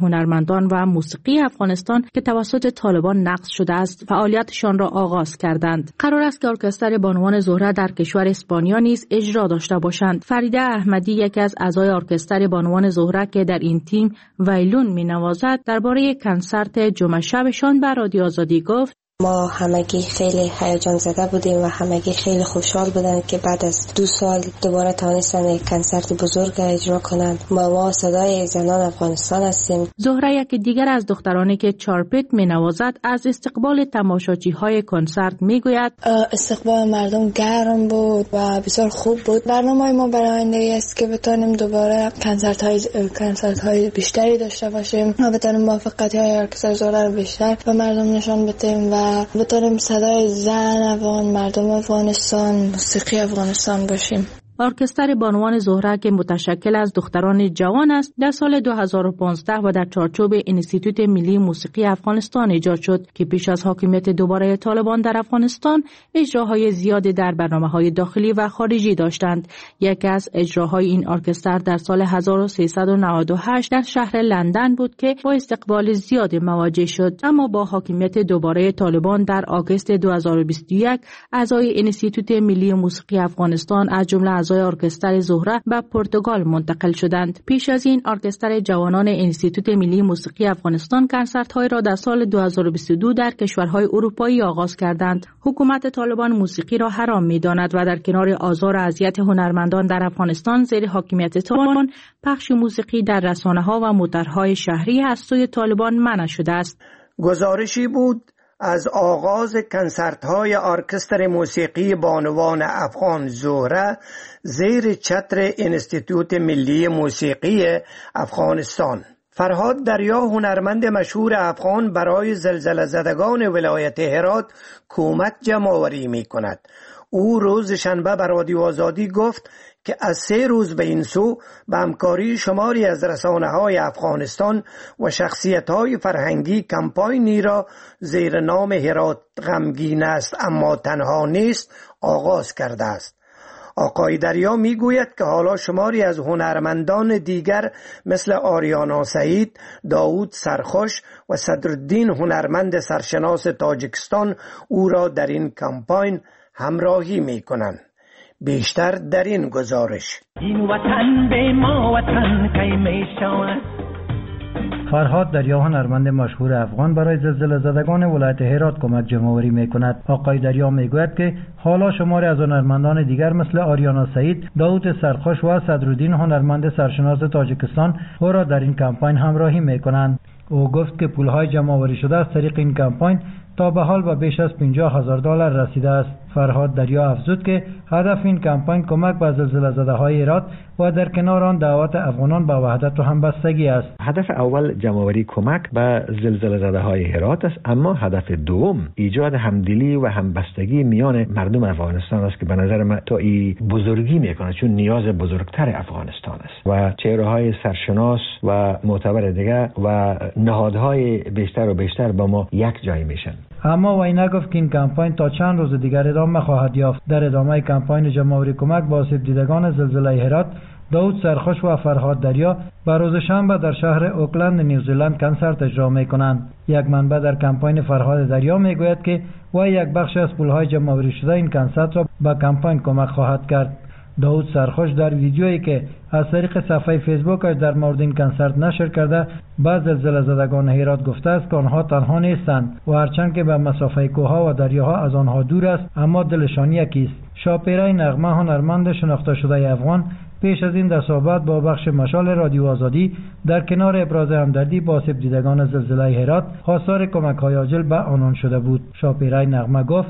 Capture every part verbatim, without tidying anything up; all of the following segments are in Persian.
هنرمندان و موسیقی افغانستان که توسط طالبان نقض شده است فعالیتشان را آغاز کردند. قرار است که ارکستر بانوان زهره در کشور اسپانیا نیز اجرا داشته باشند. فریده احمدی یکی از اعضای ارکستر بانوان زهره که در این تیم ویلون می‌نوازد درباره کنسرت جمعه شبشان به رادیو آزادی گفت: ما همگی خیلی هیجان زده بودیم و همگی خیلی خوشحال بودن که بعد از دو سال دوباره توانستن یک کنسرت بزرگ اجرا کنند. ما ما صدای زنان افغانستان هستیم. زهره یک دیگر از دخترانی که چارپت می نوازد از استقبال تماشاچی های کنسرت می گوید: استقبال مردم گرم بود و بسیار خوب بود. برنامه ما برای آینده است که بتونیم دوباره کنسرت های کنسرت های بیشتری داشته باشیم و بتونیم موفقیت های ارکستر زهره رو بیشتر به مردم نشان بدیم و بتونیم صدای زن افغان، مردم افغانستان، موسیقی افغانستان باشیم. ارکستر بانوان زهره که متشکل از دختران جوان است در سال دو هزار و پانزده و در چارچوب انستیتوت ملی موسیقی افغانستان ایجاد شد که پیش از حاکمیت دوباره طالبان در افغانستان اجراهای زیادی در برنامه‌های داخلی و خارجی داشتند. یکی از اجراهای این ارکستر در سال هزار و سیصد و نود و هشت در شهر لندن بود که با استقبال زیادی مواجه شد، اما با حاکمیت دوباره طالبان در آگوست دو هزار و بیست و یک اعضای انستیتوت ملی موسیقی افغانستان از جمله اعضای ارکستر زهره به پرتغال منتقل شدند. پیش از این ارکستر جوانان انستیتوت ملی موسیقی افغانستان کنسرت‌های را در سال دو هزار و بیست و دو در کشورهای اروپایی آغاز کردند. حکومت طالبان موسیقی را حرام می‌داند و در کنار آزار و اذیت هنرمندان در افغانستان زیر حاکمیت طالبان پخش موسیقی در رسانه‌ها و موترهای شهری از سوی طالبان منع شده است. گزارشی بود از آغاز کنسرت‌های ارکستر موسیقی بانوان افغان زهره زیر چتر انستیتوت ملی موسیقی افغانستان. فرهاد دریا هنرمند مشهور افغان برای زلزله زدگان ولایت هرات کمک جمع‌آوری می‌کند. او روز شنبه به رادیو آزادی گفت که از سه روز به این سو به همکاری شماری از رسانه‌های افغانستان و شخصیت‌های فرهنگی کمپاینی را زیر نام هرات غمگین است اما تنها نیست آغاز کرده است. آقای دریا میگوید که حالا شماری از هنرمندان دیگر مثل آریانا سعید، داوود سرخوش و صدرالدین هنرمند سرشناس تاجیکستان او را در این کمپاین همراهی می‌کنند. بیشتر در این گزارش. این وطن به ما وطن کی میشود. فرهاد دریا هنرمند مشهور افغان برای زلزله زدگان ولایت هرات کمک جمع‌آوری می‌کند. آقای دریا میگوید که حالا شماری از هنرمندان دیگر مثل آریانا سعید، داوود سرخوش و صدرالدین هنرمند سرشناس تاجیکستان او را در این کمپاین همراهی می‌کنند. او گفت که پول‌های جمع‌آوری شده از طریق این کمپاین تا به حال به بیش از پنجاه هزار دلار رسیده است. فرهاد دریا افزود که هدف این کمپاین کمک به زلزله زده‌های هرات و در کنار آن دعوت افغانان به وحدت و همبستگی است. هدف اول جمع‌آوری کمک به زلزله زده‌های هرات است، اما هدف دوم ایجاد همدلی و همبستگی میان مردم افغانستان است که به نظر من تا این بزرگی میکنه، چون نیاز بزرگتر افغانستان است و چهره‌های سرشناس و معتبر دیگر و نهادهای بیشتر و بیشتر با ما یک جای میشن. اما وی نگفت که این کمپاین تا چند روز دیگر ادامه خواهد یافت. در ادامه کمپاین جمع‌آوری کمک با آسیب دیدگان زلزله هرات، داوود سرخوش و فرهاد دریا به روز شنبه در شهر اوکلند نیوزیلند کنسرت اجرا می‌کنند. یک منبع در کمپاین فرهاد دریا میگوید که وی یک بخش از پول‌های جمع‌آوری شده این کنسرت را به کمپاین کمک خواهد کرد. داوود سرخوش در ویدیویی که از طریق صفحه فیسبوکش در مورد این کنسرت نشر کرده به زلزله زدگان هرات گفته است که آنها تنها نیستند و هرچند که به مسافه کوهها و دریاها از آنها دور است اما دلشان یکی است. شاپیرای نغمه هنرمند شناخته شده افغان پیش از این در صحبت با بخش مشال رادیو آزادی در کنار ابراز همدردی با آسیب دیدگان زلزله هرات خواستار کمک‌های عاجل به آنان شده بود. شاپیرای نغمه گفت: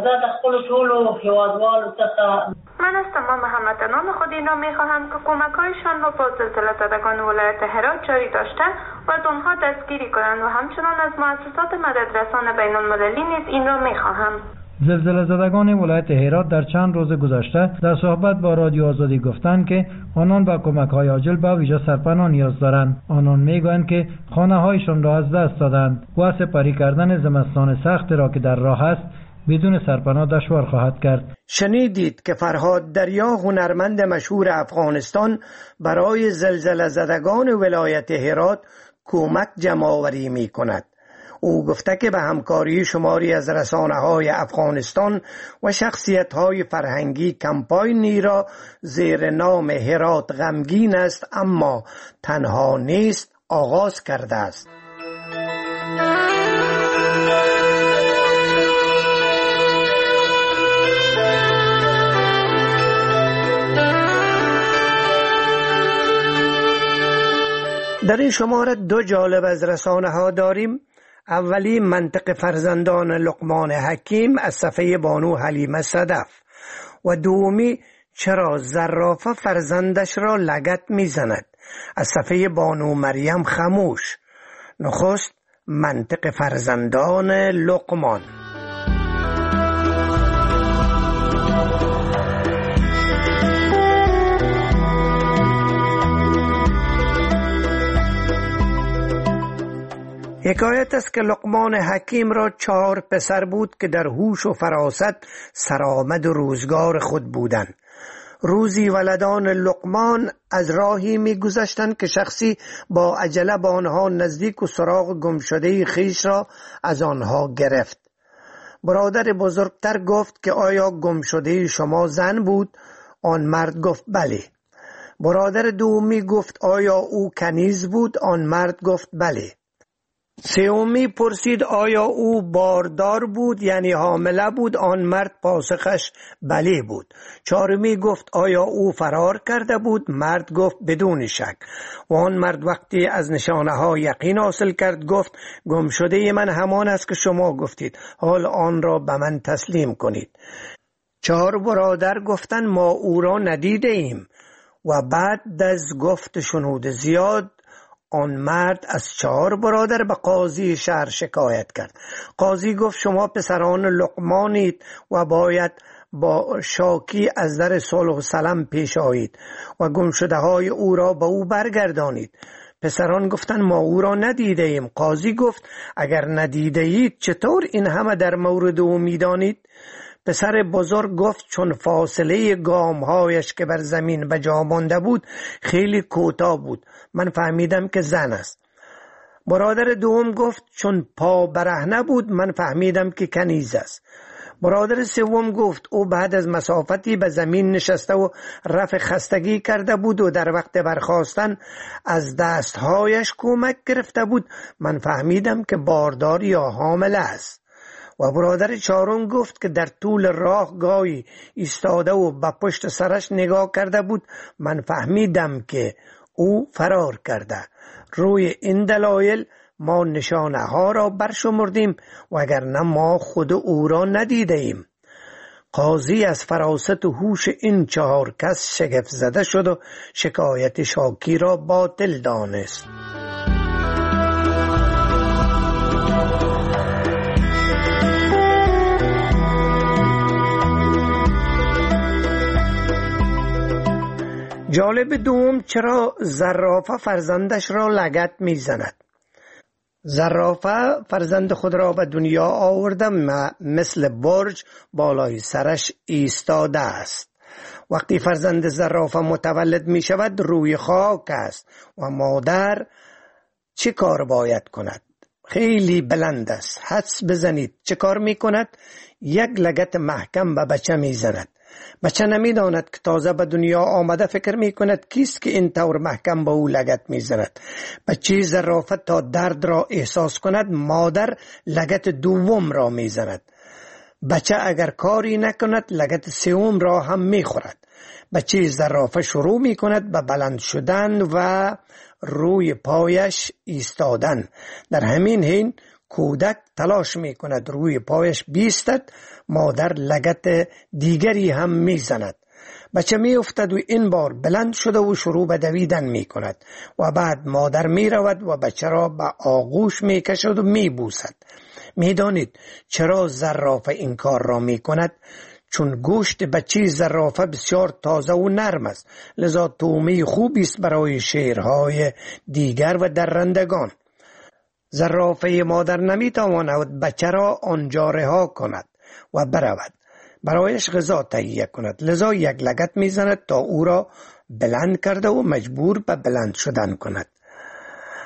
من از تمام هموطنان خود این را می‌خواهم که کمک‌هایشان را با زلزله زدگان ولایت هرات جاری داشتند و از آنها دستگیری کنند و همچنان از مؤسسات مددرسان بین‌المللی نیز این را می‌خواهم. زلزله زدگان ولایت هرات در چند روز گذشته در صحبت با رادیو آزادی گفتند که آنان با کمک‌های عاجل به ویژه سرپناه نیاز دارند. آنان میگویند که خانه‌هایشان را از دست دادند و سپری کردن زمستان سخت را که در راه است بدون سرپناه دشوار خواهد کرد. شنیدید که فرهاد دریا هنرمند مشهور افغانستان برای زلزله زدگان ولایت هرات کمک جمع آوری می کند. او گفته که به همکاری شماری از رسانه‌های افغانستان و شخصیت‌های فرهنگی کمپاینی را زیر نام هرات غمگین است اما تنها نیست آغاز کرده است. در این شماره دو جالب از رسانه‌ها داریم. اولی منطق فرزندان لقمان حکیم از صفحه بانو حلیمه صدف و دومی چرا زرافه فرزندش را لگد میزند از صفحه بانو مریم خموش. نخست منطق فرزندان لقمان. حکایت است که لقمان حکیم را چهار پسر بود که در هوش و فراست سرآمد و روزگار خود بودند. روزی ولدان لقمان از راهی می گذشتند که شخصی با عجله با آنها نزدیک و سراغ گمشده خویش را از آنها گرفت. برادر بزرگتر گفت که آیا گمشده شما زن بود؟ آن مرد گفت بله. برادر دومی گفت آیا او کنیز بود؟ آن مرد گفت بله. سومی پرسید آیا او باردار بود یعنی حامله بود؟ آن مرد پاسخش بله بود. چهارمی گفت آیا او فرار کرده بود؟ مرد گفت بدون شک. و آن مرد وقتی از نشانه ها یقین حاصل کرد گفت گم شده من همان است که شما گفتید، حال آن را به من تسلیم کنید. چهار برادر گفتند ما او را ندیده ایم و بعد از گفت شنود زیاد آن مرد از چهار برادر به قاضی شهر شکایت کرد. قاضی گفت شما پسران لقمانید و باید با شاکی از در صلح و سلام پیش آیید و گمشده های او را به او برگردانید. پسران گفتند ما او را ندیده ایم. قاضی گفت اگر ندیده اید چطور این همه در مورد او میدانید؟ پسر بزرگ گفت چون فاصله گامهایش که بر زمین به جا مانده بود خیلی کوتاه بود، من فهمیدم که زن است. برادر دوم گفت چون پا برهنه بود من فهمیدم که کنیز است. برادر سوم گفت او بعد از مسافتی به زمین نشسته و رفع خستگی کرده بود و در وقت برخاستن از دستهایش کمک گرفته بود، من فهمیدم که باردار یا حامله است. و برادر چهارم گفت که در طول راه گاهی ایستاده و به پشت سرش نگاه کرده بود، من فهمیدم که او فرار کرده. روی این دلایل ما نشانه ها را برشمردیم وگرنه ما خود او را ندیده ایم. قاضی از فراست و هوش این چهار کس شگفت زده شد و شکایت شاکی را باطل دانست. جالب دوم چرا زرافه فرزندش را لگد میزند. زرافه فرزند خود را به دنیا آورده مثل برج بالای سرش ایستاده است. وقتی فرزند زرافه متولد می شود روی خاک است و مادر چه کار باید کند؟ خیلی بلند است. حدس بزنید چه کار می کند؟ یک لگد محکم به بچه می زند. بچه نمی داند که تازه به دنیا آمده، فکر می کند کیست که این طور محکم به او لگد می زند. بچه زرافه تا درد را احساس کند مادر لگد دوم را می زند. بچه اگر کاری نکند لگد سوم را هم می خورد. بچه زرافه شروع می کند به بلند شدن و روی پایش ایستادن. در همین حین کودک تلاش می کند روی پایش بیستد، مادر لگد دیگری هم می زند. بچه می افتد و این بار بلند شده و شروع به دویدن می کند و بعد مادر می رود و بچه را به آغوش می کشد و می بوسد. می دانید چرا زرافه این کار را می کند؟ چون گوشت بچه زرافه بسیار تازه و نرم است، لذا طعمه خوبی است برای شیرهای دیگر و درندگان. زرافه مادر نمی تواند بچه را آنجا رها کند و برود برایش غذا تهیه کند، لذا یک لگد می زند تا او را بلند کرده و مجبور به بلند شدن کند.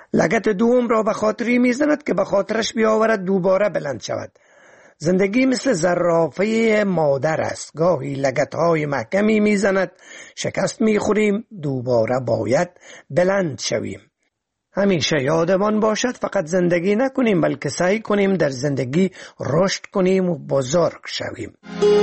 لگد دوم را به خاطری میزند که به خاطرش بیاورد دوباره بلند شود. زندگی مثل زرافه مادر است، گاهی لگدهای محکمی میزند، شکست میخوریم، دوباره باید بلند شویم. همیشه یادمان باشد فقط زندگی نکنیم بلکه سعی کنیم در زندگی رشد کنیم و بزرگ شویم.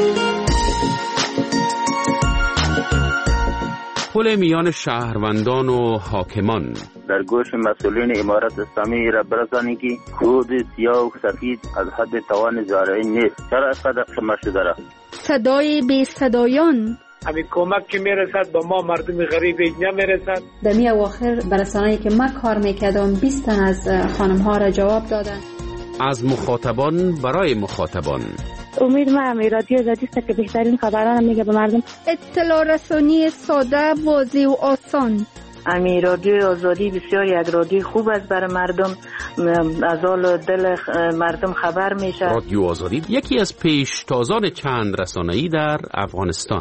پل میان شهروندان و حاکمان. در گوش مسئولین امارت اسلامی را برسانی که خود سیاه و سفید از حد توان زارعی نیست. چرا از قدر شما شده را؟ صدای بی صدایان. همین کمک که میرسد با ما مردم غریب نمیرسد. در می اواخر برسانه‌ای که من کار میکردم بیست تن از خانم ها را جواب دادن. از مخاطبان برای مخاطبان. امید من رادیو آزادی است که بهترین خبران میگه به مردم. اطلاع رسانی ساده، واضح و آسان. امی رادیو آزادی بسیار یک رادیو خوب است برای مردم، از حال دل مردم خبر میشه. رادیو آزادی یکی از پیشتازان چند رسانه‌ای در افغانستان.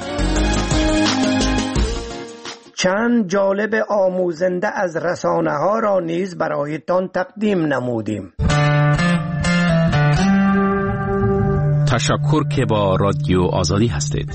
چند جالب آموزنده از رسانه ها را نیز برایتان تقدیم نمودیم. تشکر که با رادیو آزادی هستید.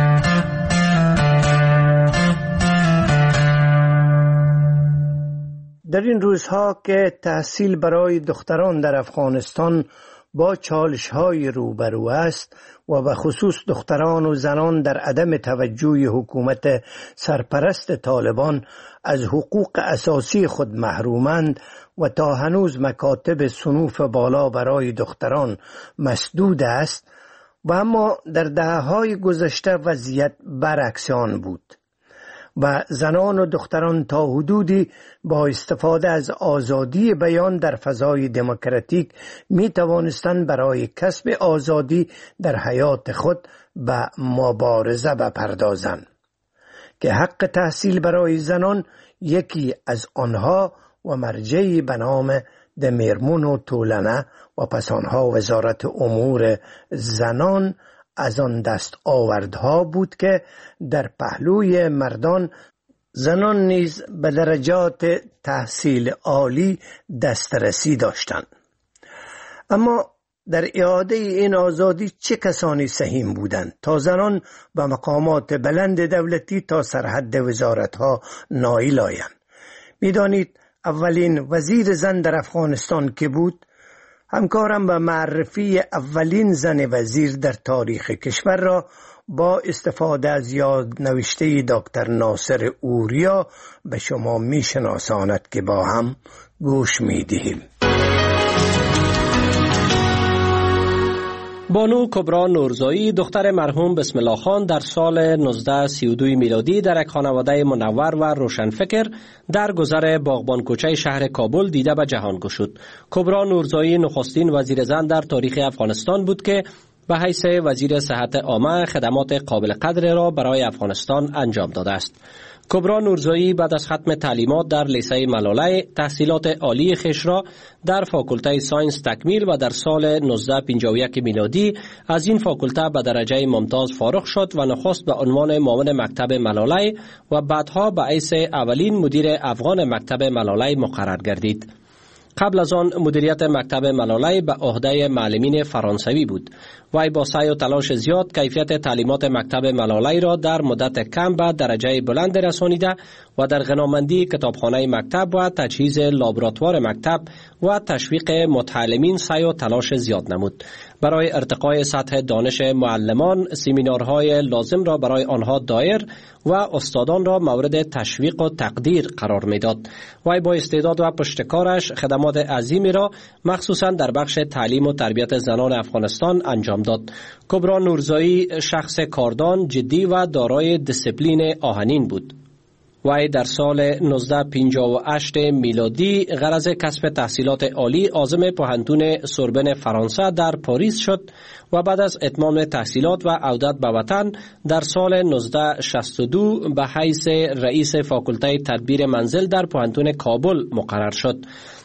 در این روزها که تحصیل برای دختران در افغانستان با چالش‌های روبرو است و به خصوص دختران و زنان در عدم توجه حکومت سرپرست طالبان از حقوق اساسی خود محرومند و تا هنوز مکاتب صنوف بالا برای دختران مسدود است، و اما در دهه‌های گذشته وضعیت برعکس آن بود و زنان و دختران تا حدودی با استفاده از آزادی بیان در فضای دموکراتیک می توانستند برای کسب آزادی در حیات خود به مبارزه بپردازند که حق تحصیل برای زنان یکی از آنها و مرجعی به نام دمیرمون و طولنه و پس آنها وزارت امور زنان از آن دست آوردها بود که در پهلوی مردان زنان نیز به درجات تحصیل عالی دسترسی داشتند. اما در اعاده این آزادی چه کسانی سهیم بودند تا زنان به مقامات بلند دولتی تا سرحد وزارتها نائل آیند؟ می‌دانید اولین وزیر زن در افغانستان که بود، همکارم به معرفی اولین زن وزیر در تاریخ کشور را با استفاده از یادنوشته دکتر ناصر اوریا به شما می شناساند که با هم گوش می دهیم. بانو کبرا نورزایی دختر مرحوم بسم الله خان در سال نوزده سی و دو میلادی در یک خانواده منور و روشنفکر در گذر باغبان کوچه شهر کابل دیده به جهان گشود. کبرا نورزایی نخستین وزیر زن در تاریخ افغانستان بود که به حیث وزیر صحت عامه خدمات قابل قدر را برای افغانستان انجام داده است. کبرا نورزایی بعد از ختم تعلیمات در لیسه ملاله تحصیلات عالی خویش را در فاکولته ساینس تکمیل و در سال نوزده پنجاه و یک میلادی از این فاکولته به درجه ممتاز فارغ شد و نخست به عنوان معاون مکتب ملاله و بعدها به حیث اولین مدیر افغان مکتب ملاله مقرر گردید. قبل از آن مدیریت مکتب ملاله به عهده معلمین فرانسوی بود. وی با سعی و تلاش زیاد کیفیت تعلیمات مکتب ملاله را در مدت کم به درجه بلند رسانیده و در غنامندی کتابخانه مکتب و تجهیز لابراتوار مکتب و تشویق متعلمین سعی و تلاش زیاد نمود. برای ارتقای سطح دانش معلمان سمینارهای لازم را برای آنها دایر و استادان را مورد تشویق و تقدیر قرار میداد. وی با استعداد و پشتکارش خدمات عظیمی را مخصوصا در بخش تعلیم و تربیت زنان افغانستان انجام داد. کبرا نورزایی شخص کاردان، جدی و دارای دیسیپلین آهنین بود. وی در سال نوزده پنجاه و هشت میلادی غرض کسب تحصیلات عالی عازم پوهنتون سوربن فرانسه در پاریس شد و بعد از اتمام تحصیلات و عودت به وطن در سال نوزده شصت و دو به حیث رئیس فاکولته تدبیر منزل در پوهنتون کابل مقرر شد.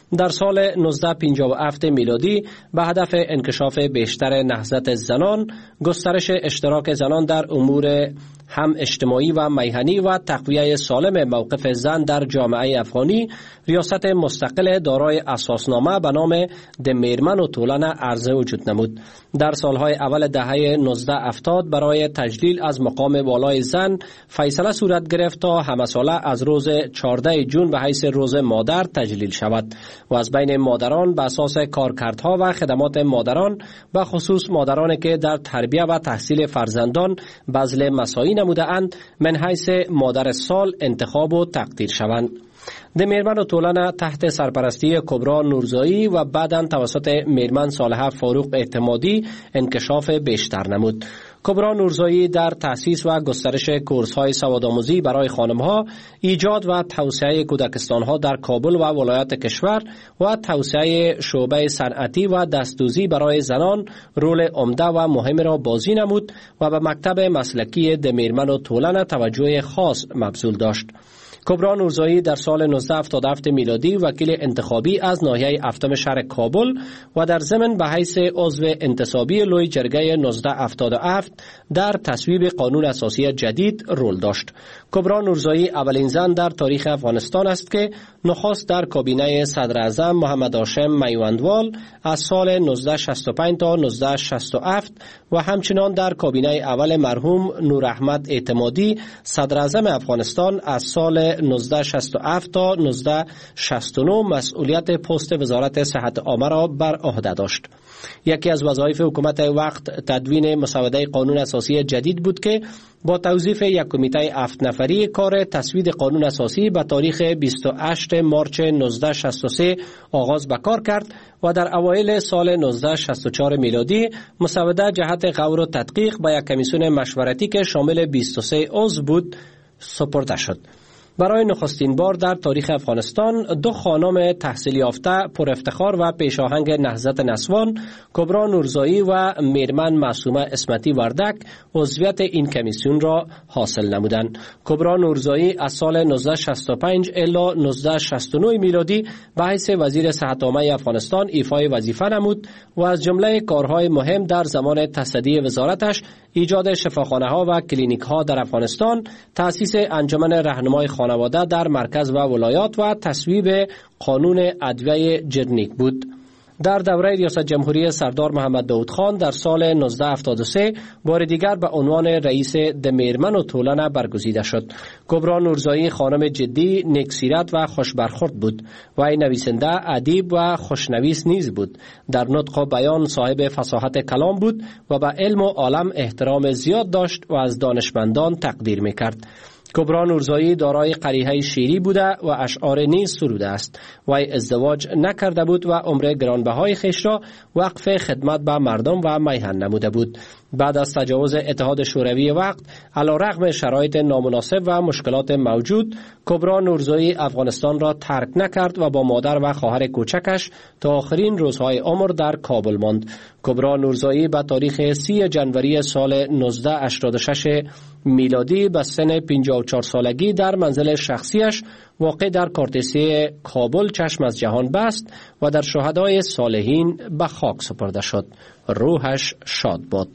در سال نوزده پنجاه و هفت میلادی به هدف انکشاف بیشتر نهضت زنان، گسترش اشتراک زنان در امور هم اجتماعی و میهنی و تقویه سالم موقف زن در جامعه افغانی، ریاست مستقل دارای اساسنامه به نام د میرمن و طولن عرضه وجود نمود. در سالهای اول دهه نوزده هفتاد برای تجلیل از مقام والای زن فیصله صورت گرفت تا همه ساله از روز چهارده جون به حیث روز مادر تجلیل شود و از بین مادران به اساس کارکردها و خدمات مادران و خصوص مادرانی که در تربیه و تحصیل فرزندان بذل مساعی نموده اند من حیث مادر سال انتخاب و تقدیر شوند. د میرمن و طولن تحت سرپرستی کبرا نورزایی و بعداً توسط میرمن صالحه فاروق اعتمادی انکشاف بیشتر نمود. کبرا نورزایی در تأسیس و گسترش کورس‌های سوادآموزی برای خانم‌ها، ایجاد و توسعه کودکستان‌ها در کابل و ولایات کشور و توسعه شعبه صنعتی و دستدوزی برای زنان رول عمده و مهم را بازی نمود و به مکتب مسلکی د میرمن و طولن توجه خاص مبذول داشت. کبرا نورزایی در سال نوزده هفتاد و هفت میلادی وکیل انتخابی از ناحیه هفتم شهر کابل و در ضمن به حیث عضو انتصابی لوی جرگه نوزده هفتاد و هفت در تصویب قانون اساسی جدید رول داشت. کبرا نورزایی اولین زن در تاریخ افغانستان است که نخست در کابینه صدر اعظم محمد هاشم میوندوال از سال نوزده شصت و پنج تا نوزده شصت و هفت و همچنان در کابینه اول مرحوم نور احمد اعتمادی صدر اعظم افغانستان از سال نوزده شصت و هفت تا نوزده شصت و نه مسئولیت پست وزارت صحت عامه را بر عهده داشت. یکی از وظایف حکومت وقت تدوین مسوده قانون اساسی جدید بود که با توظیف یک کمیته هفت نفری کار تصویب قانون اساسی به تاریخ بیست و هشتم مارس نوزده شصت و سه آغاز به کار کرد و در اوایل سال نوزده شصت و چهار میلادی مسوده جهت غور و تدقیق به یک کمیسیون مشورتی که شامل بیست و سه عضو بود سپرده شد. برای نخستین بار در تاریخ افغانستان دو خانم تحصیل یافته پر افتخار و پیشاهنگ نهضت نسوان، کبرا نورزایی و میرمن معصومه اسمتی وردک عضویت این کمیسیون را حاصل نمودند. کبرا نورزایی از سال نوزده شصت و پنج الی نوزده شصت و نه میلادی به حیث وزیر صحت عامه افغانستان ایفای وظیفه نمود و از جمله کارهای مهم در زمان تصدی وزارتش ایجاد شفاخانه‌ها و کلینیک‌ها در افغانستان، تأسیس انجمن راهنمای خانواده در مرکز و ولایات و تصویب قانون ادویه جرنیک بود. در دوره ریاست جمهوری سردار محمد داود خان در سال نوزده هفتاد و سه بار دیگر به عنوان رئیس د میرمن و طولن برگزیده شد. کبرا نورزایی خانم جدی، نیکسیرت و خوشبرخورد بود. وی نویسنده، ادیب و خوشنویس نیز بود. در نطق و بیان صاحب فصاحت کلام بود و به علم و عالم احترام زیاد داشت و از دانشمندان تقدیر میکرد. کبرا نورزایی دارای قریحه شیری بوده و اشعار نیز سروده است. وی ازدواج نکرده بود و عمر گرانبهای خویش را وقف خدمت به مردم و میهن نموده بود. بعد از تجاوز اتحاد شوروی وقت، علیرغم شرایط نامناسب و مشکلات موجود، کبرا نورزایی افغانستان را ترک نکرد و با مادر و خواهر کوچکش تا آخرین روزهای عمر در کابل ماند. کبرا نورزایی به تاریخ سی جنوری سال نوزده هشتاد و شش میلادی به سن پنجاه و چهار سالگی در منزل شخصیش واقع در کارتسی کابل چشم از جهان بست و در شهدای صالحین به خاک سپرده شد. روحش شاد باد.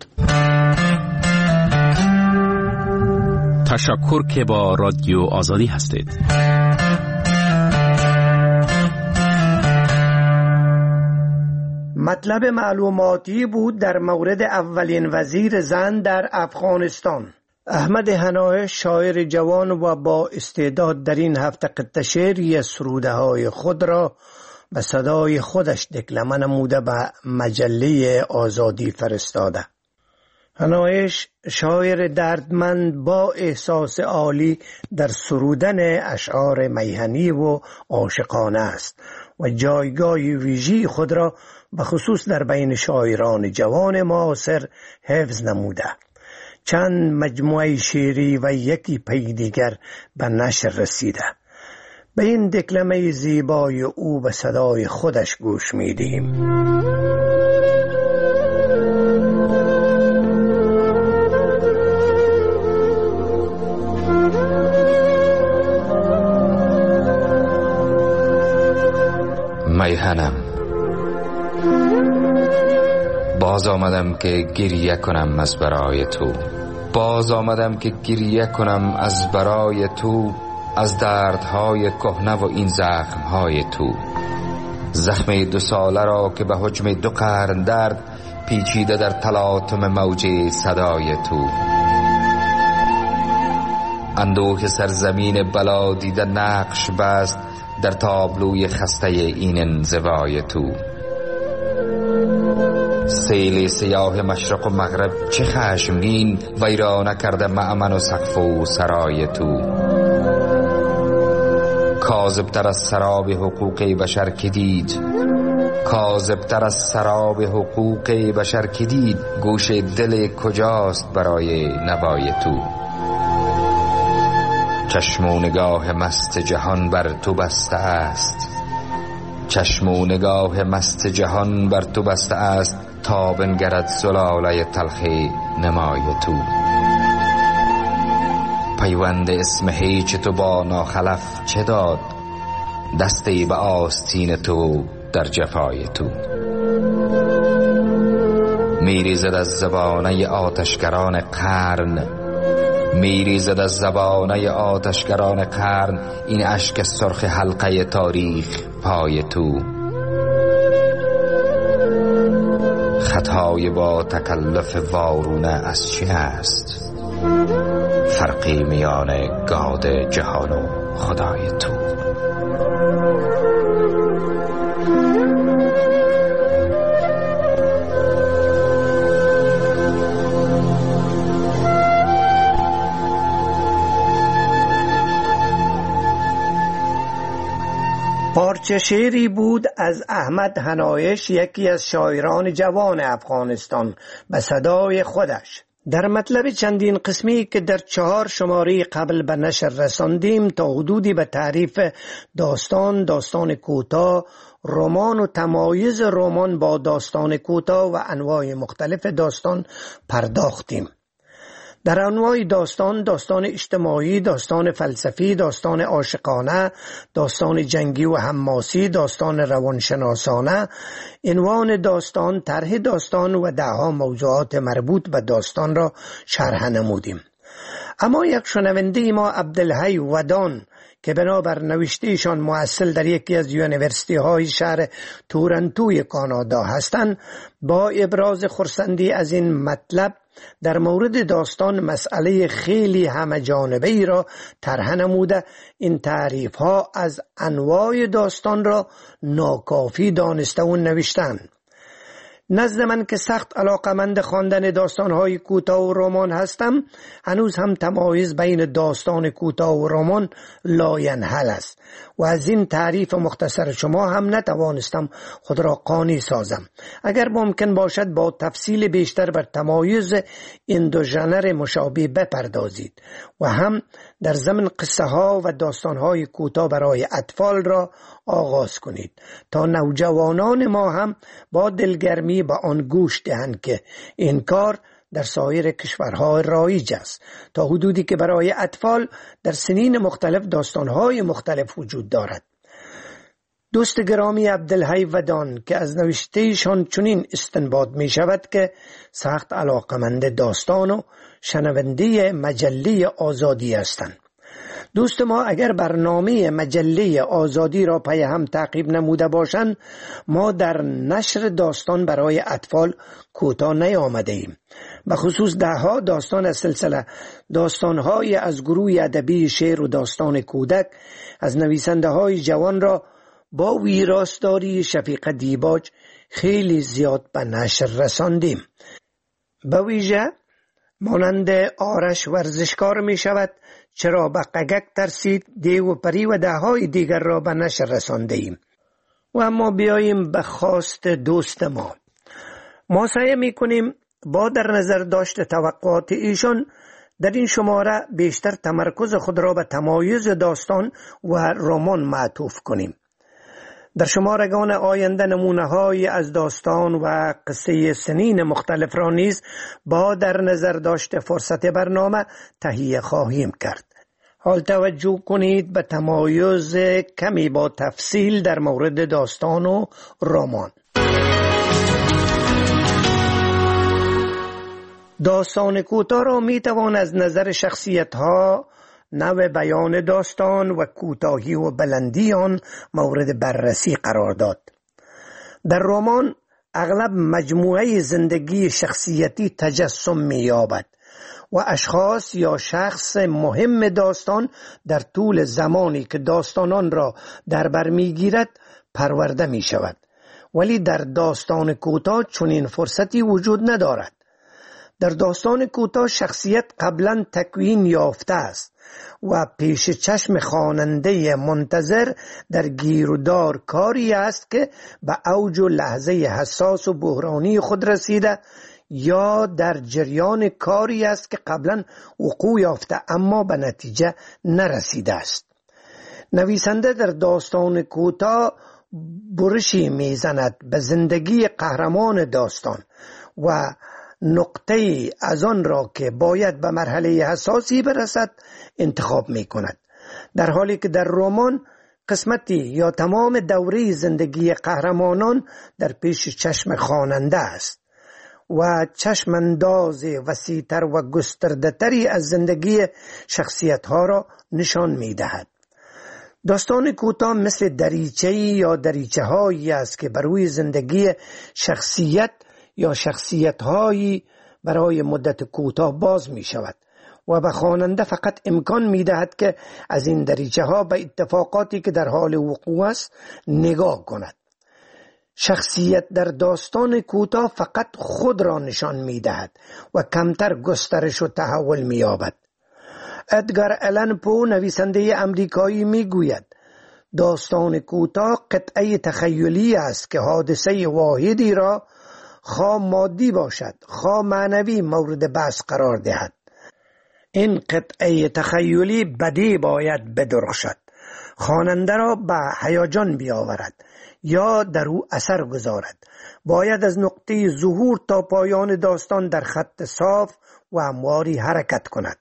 تشکر که با رادیو آزادی هستید. مطلب معلوماتی بود در مورد اولین وزیر زن در افغانستان. احمد حنای شاعر جوان و با استعداد در این هفته قطعه شعری سروده های خود را به صدای خودش دکلمه نموده به مجله آزادی فرستاده. حنایش شاعر دردمند با احساس عالی در سرودن اشعار میهنی و عاشقانه است و جایگاه ویژه‌ای خود را به خصوص در بین شاعران جوان معاصر حفظ نموده. چند مجموعه شعری و یکی پی دیگر به نشر رسیده. به این دکلمه زیبای او به صدای خودش گوش میدیم. میهنم، باز آمدم که گریه کنم از برای تو، باز آمدم که گریه کنم از برای تو، از دردهای کهنه و این زخمهای تو. زخم دو ساله را که به حجم دو قرن درد پیچیده در تلاطم موج صدای تو. اندوه سرزمین بلا دیده نقش بست در تابلوی خسته این انزوای تو. سیل سیاه مشرق و مغرب چه خشمگین ویرانه کرده مأمن و سقف و سرای تو. کاذب‌تر از سراب حقوق بشر که دید، کاذب‌تر از سراب حقوق بشر که دید، گوش دل کجاست برای نوای تو. چشم و نگاه مست جهان بر تو بسته است، چشم و نگاه مست جهان بر تو بسته است، تا بنگرد زلاله تلخ نمای تو. پیوند اسم هیچ تو با ناخلف چه داد، دستی به آستین تو در جفای تو. میریزد از زبانه آتشگران قرن، میریزد از زبانه آتشگران قرن، این اشک سرخ حلقه تاریخ پای تو. خطای با تکلف وارونه از چه است، فرقی میان گاد جهان و خدای تو. پارچه شعری بود از احمد حنایش، یکی از شاعران جوان افغانستان، به صدای خودش. در مطلب چندین قسمی که در چهار شماره قبل به نشر رساندیم تا حدودی به تعریف داستان، داستان کوتاه، رمان و تمایز رمان با داستان کوتاه و انواع مختلف داستان پرداختیم. در انواع داستان، داستان اجتماعی، داستان فلسفی، داستان عاشقانه، داستان جنگی و حماسی، داستان روانشناسانه، عنوان داستان، طرح داستان و دهها موضوعات مربوط به داستان را شرح نمودیم. اما یک شنونده ما عبدالحی ودان که بنابر نوشتهشان محصل در یکی از یونیورسیتی های شهر تورنتوی کانادا هستند، با ابراز خرسندی از این مطلب در مورد داستان مسئله خیلی همه جانبه ای را طرح نموده این تعریف ها از انواع داستان را ناکافی دانسته و نوشتند. نزد من که سخت علاقمند خواندن داستان‌های کوتاه و رمان هستم، هنوز هم تمایز بین داستان کوتاه و رمان لاینحل است و از این تعریف مختصر شما هم نتوانستم خود را قانع سازم. اگر ممکن باشد با تفصیل بیشتر بر تمایز این دو ژانر مشابه بپردازید و هم در ضمن قصه ها و داستان های کوتاه برای اطفال را آغاز کنید تا نوجوانان ما هم با دلگرمی به آن گوش دهند که این کار در سایر کشورها رایج است، تا حدودی که برای اطفال در سنین مختلف داستانهای مختلف وجود دارد. دوست گرامی عبدالحی ودان که از نوشتهشان چنین استنباط می شود که سخت علاقمند داستان و شنونده مجله آزادی هستند. دوست ما اگر برنامه مجله آزادی را پی هم تعقیب نموده باشند، ما در نشر داستان برای اطفال کوتاه نیامده ایم. به خصوص دهها داستان از سلسله داستانهای از گروه ادبی شعر و داستان کودک از نویسنده های جوان را با ویراستاری شفیق دیباج خیلی زیاد به نشر رساندیم. به ویژه مانند آرش ورزشکار می شود، چرا به قگک ترسید، دیو و پری و دههای دیگر را به نشر رسانده ایم. و اما بیاییم به خواست دوست ما. ما سعی می کنیم با در نظر داشت توقعات ایشان در این شماره بیشتر تمرکز خود را به تمایز داستان و رمان معطوف کنیم. در شمارگان آینده نمونه های از داستان و قصه سنین مختلف را نیز با در نظر داشت فرصت برنامه تهیه خواهیم کرد. حال توجه کنید به تمایز کمی با تفصیل در مورد داستان و رمان. داستان کوتاه را می توان از نظر شخصیت ها، نوع بیان داستان و کوتاهی و بلندی آن مورد بررسی قرار داد. در رمان اغلب مجموعه زندگی شخصیتی تجسم می یابد و اشخاص یا شخص مهم داستان در طول زمانی که داستانان را در بر می گیرد پرورده می شود. ولی در داستان کوتاه چنین فرصتی وجود ندارد. در داستان کوتاه شخصیت قبلا تکوین یافته است و پیش چشم خواننده منتظر در گیرودار کاری است که به اوج و لحظه حساس و بحرانی خود رسیده یا در جریان کاری است که قبلا وقوع یافته اما به نتیجه نرسیده است. نویسنده در داستان کوتاه برشی میزند به زندگی قهرمان داستان و نقطه از آن را که باید به مرحله حساسی برسد انتخاب می کند، در حالی که در رمان قسمتی یا تمام دوره زندگی قهرمانان در پیش چشم خواننده است و چشمانداز وسیع‌تر و گسترده‌تری از زندگی شخصیت‌ها را نشان می‌دهد. داستان کوتاه مثل دریچه‌ای یا دریچه‌هایی است که بر روی زندگی شخصیت یا شخصیت‌هایی برای مدت کوتاه باز می‌شود و به خواننده فقط امکان می‌دهد که از این دریچه‌ها به اتفاقاتی که در حال وقوع است نگاه کند. شخصیت در داستان کوتاه فقط خود را نشان می‌دهد و کمتر گسترش و تحول می‌یابد. ادگار آلن پو نویسنده امریکایی می‌گوید داستان کوتاه قطعه تخیلی است که حادثه واحدی را خواه مادی باشد خواه معنوی مورد بحث قرار دهد. این قطعه تخیلی بدی باید بدرخشد، خواننده را به هیجان بیاورد یا در او اثر گذارد. باید از نقطه ظهور تا پایان داستان در خط صاف و همواری حرکت کند.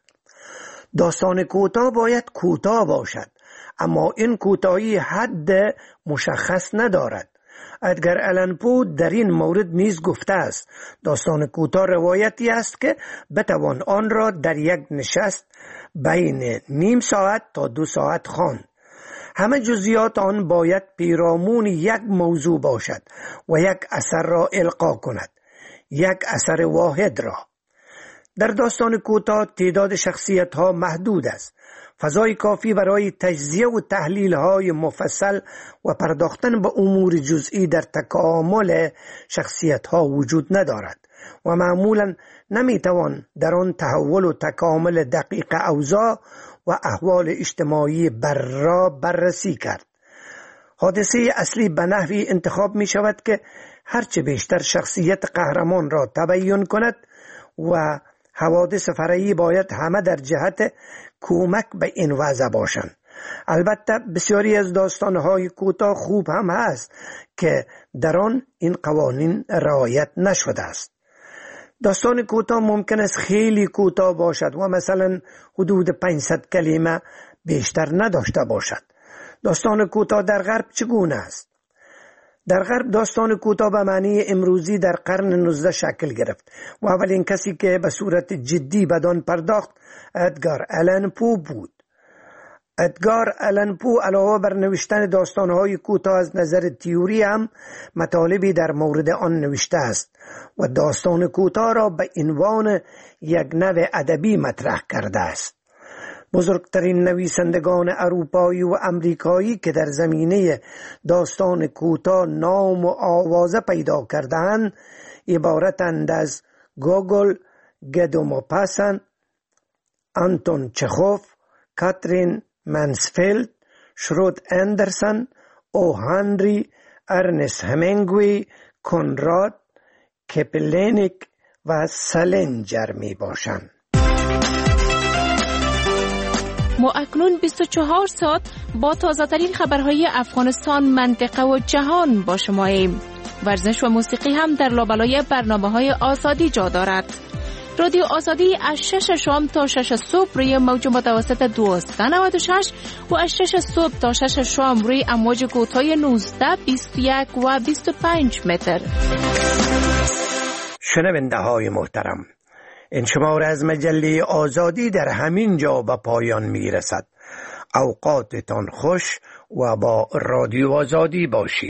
داستان کوتاه باید کوتاه باشد، اما این کوتاهی حد مشخص ندارد. ادگار آلن پو در این مورد نیز گفته است داستان کوتاه روایتی است که بتوان آن را در یک نشست بین نیم ساعت تا دو ساعت خواند. همه جزئیات آن باید پیرامون یک موضوع باشد و یک اثر را القا کند، یک اثر واحد را. در داستان کوتاه تعداد شخصیت ها محدود است. فضای کافی برای تجزیه و تحلیل های مفصل و پرداختن به امور جزئی در تکامل شخصیت ها وجود ندارد و معمولا نمیتوان در آن تحول و تکامل دقیق اوضاع و احوال اجتماعی بر را بررسی کرد. حادثه اصلی به نحوی انتخاب می شود که هرچه بیشتر شخصیت قهرمان را تبیین کند و حوادث فرعی باید همه در جهت کمک به این وضع باشند. البته بسیاری از داستانهای کوتاه خوب هم هست که در آن این قوانین رعایت نشده است. داستان کوتاه ممکن است خیلی کوتاه باشد و مثلا حدود پانصد کلمه بیشتر نداشته باشد. داستان کوتاه در غرب چگونه است؟ در غرب داستان کوتاه به معنی امروزی در قرن نوزدهم شکل گرفت و اولین کسی که به صورت جدی بدان پرداخت ادگار آلن پو بود. ادگار آلن پو علاوه بر نوشتن داستانهای کوتاه از نظر تئوری هم مطالبی در مورد آن نوشته است و داستان کوتاه را به عنوان یک نوع ادبی مطرح کرده است. بزرگترین نویسندگان اروپایی و امریکایی که در زمینه داستان کوتاه نام و آوازه پیدا کردند عبارتند از گوگل، گدو موپاسن، آنتون چخوف، کاترین منسفیلد، شرود اندرسن، او هنری، ارنست همینگوی، کنراد، کپلینیک و سالینجر می باشند. ما اکنون بیست و چهار ساعت با تازه‌ترین خبرهای افغانستان، منطقه و جهان با شماییم. ورزش و موسیقی هم در لابلای برنامه‌های آزادی جا دارد. رادیو آزادی از شش شام تا شش صبح روی موج متوسط دویست و نود و شش و از شش صبح تا شش شام روی امواج کوتاه نوزده، بیست و یک و بیست و پنج متر. شنونده های محترم، این شماره از مجله آزادی در همین جا به پایان می رسد. اوقاتتان خوش و با رادیو آزادی باشید.